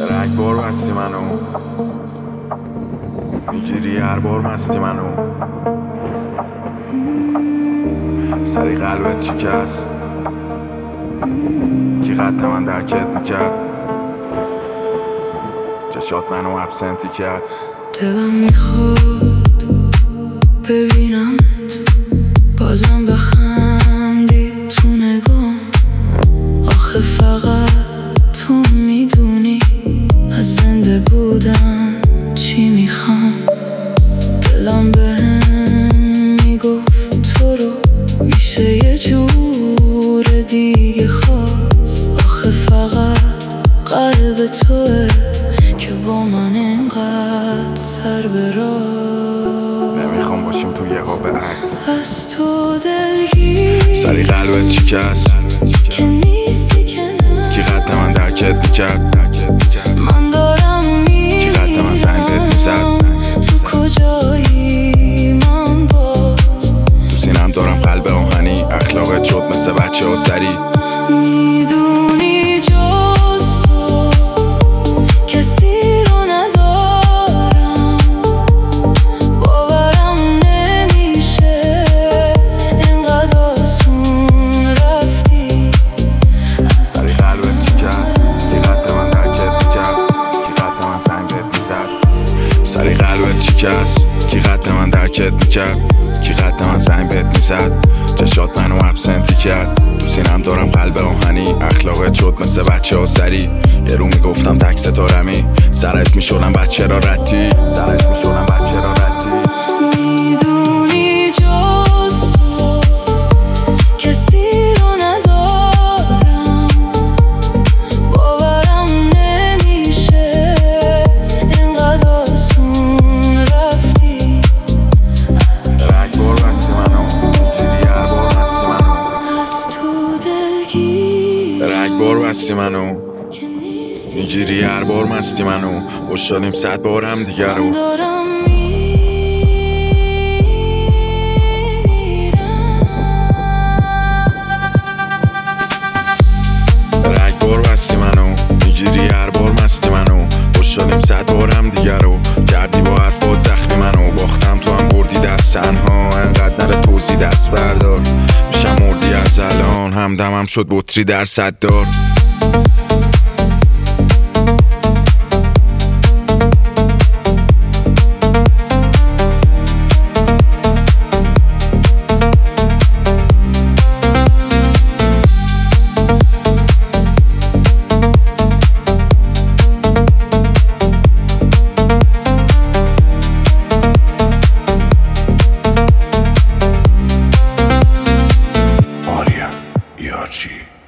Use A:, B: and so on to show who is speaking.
A: رگبار بستی منو، میگیری هر بار مستی منو. سری قلبت شکست، کی قد من درکت میکرد، چشات منو ابسنتی کرد.
B: دلم میخواد ببینمت بازم بخندی تو نگام. آخه فقط تو میدونی از زنده بودن چی میخوام. دلم بهم میگفت تو رو میشه یه جور دیگه خواست. آخه فقط قلب توه که با من اینقدر سر به راه.
A: نمیخوام باشیم تو یه قاب عکس،
B: از تو دلگیر
A: سری قلبت شکست،
B: که نیستی کنار.
A: کی قد من درکت میکرد،
B: من دارم
A: کی قد من سنگت میزد.
B: تو کجایی من باز
A: تو سینم دارم قلب آهنی، اخلاقت شد مثل بچه ها سری.
B: میدونی جز تو کسی رو ندارم. باورم نمیشه اینقدر آسون رفتی.
A: سری قلبت شکست، کی قد من درکت میکرد، کی قد من سنگت میزد. سری قلبت شکست، کی قد من درکت میکرد، کی قد من سنگ بهت میزد. چشات منو ابسنتی کرد. تو سینم دارم قلب آهنی، اخلاقت شد مثل بچه ها سری. یه رو میگفتم تک ستارمی، سرت میشدم بچه را ردی، سرت میشدم بچه را ردی.
B: میدونی جز تو کسی رو ندارم. باورم نمیشه اینقدر آسون رفتی.
A: رگبار بستی منو، میگیری هر بار مستی منو.
B: از تو دلگیر
A: رگبار بستی منو،
B: که نیستی.
A: میگیری هر بار مستی منو. خوشحالیم 100 بار هم دیگر رو.
B: من دارم
A: رگبار بستی منو، میگیری هر بار مستی منو. خوشحالیم 100 بار هم دیگر رو. کردی با حرفات زخمی منو، باختم تو هم بردی دست تنها. انقدر نره توضیح دست بردار، میشم مردی از الان. همدمم شد بطری در صددار. Arya ERG